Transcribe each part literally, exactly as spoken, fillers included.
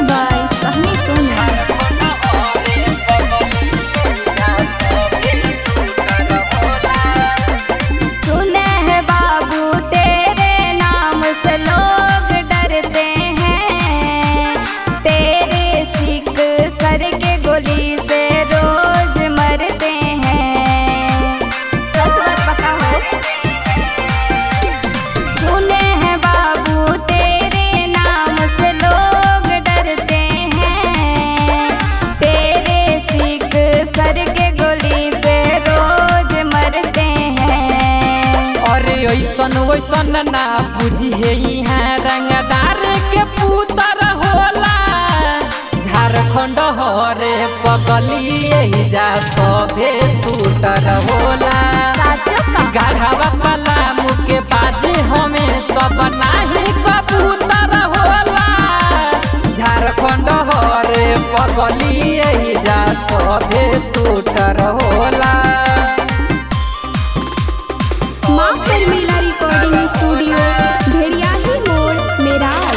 by Sahni Sonu. सुने हैं बाबू तेरे नाम से लोग डरते हैं, तेरे सिख सर के गोली से रोज मरते हैं। सच बात पता हो। सुने हैं बाबू तेरे नाम से लोग डरते हैं, तेरे सिख सर के गोली से रोज मरते हैं। अरे ऐसन वैसन ना बुझी है यहाँ रंगदार के पुतर होला, झारखंड हरे पगली यही जा सभे पुतर होला। गढ़वा पलामू के बाजे हमें सब नाही कबूतर होला, झारखंड हरे पगली यही जा सभे पुतर होला। माँ परमीला रिकॉर्डिंग स्टूडियो भेड़ियाही मोड़ मेराल।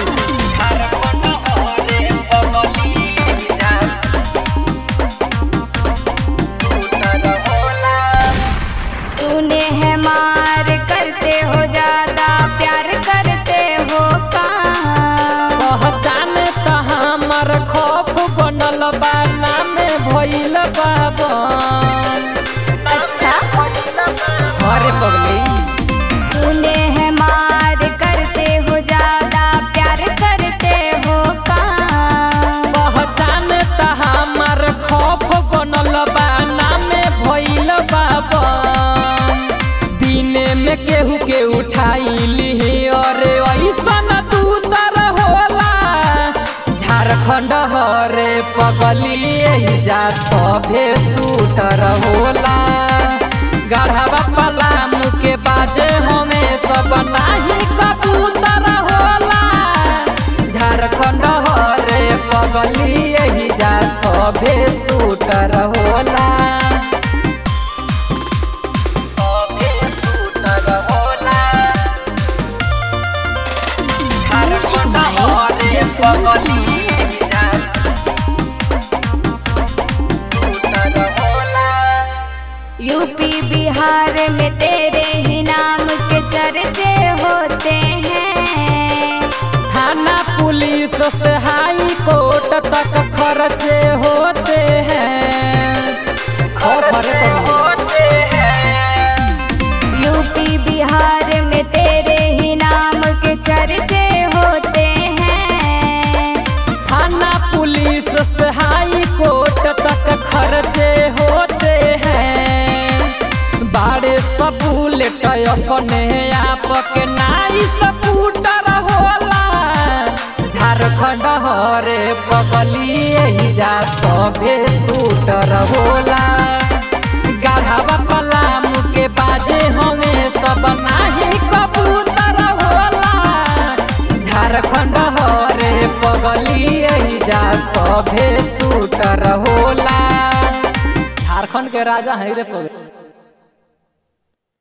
सुने हैं मार करते हो ज्यादा, प्यार करते हो कहाँ। पहचान त हमर खौफ बनल बा, नाम भइल बाबा। अच्छा अरे पगली सुने हैं मार करते हो ज्यादा, प्यार करते हो कहाँ। पहचान त हमर खौफ बनल बा, नाम भइल बाबा। दिने में केहू के उठाइली अरे ऐसन दूतर होला, झारखंड हरे पगली यही जा सभे सूटर होला। गढ़वा पलामू के बाजे हमें सब नाही कबूतर होला, झारखंड हरे पगली यही जा सभे सूटर होला। सभे सूटर होला, झारखंड हरे पगली यही जा सूटर होला। यूपी बिहार में तेरे ही नाम के चर्चे होते हैं, थाना पुलिस से हाई कोर्ट तक खर्चे होते हैं, खर्चे होते हैं। यूपी बिहार में तेरे ही नाम के चर्चे होते हैं, थाना पुलिस से हाई कोर्ट तक खर्चे होते हैं। बाड़े सबूलेट अपने आप के नाई सपूटर होला, झारखंड हरे पगली यही जा सभे सूटर होला। गढ़वा पलामू के बाजे हमें सब नाही कबूतर होला, झारखंड हरे पगली यही जा सभे सूटर होला। झारखंड के राजा है रे पगली।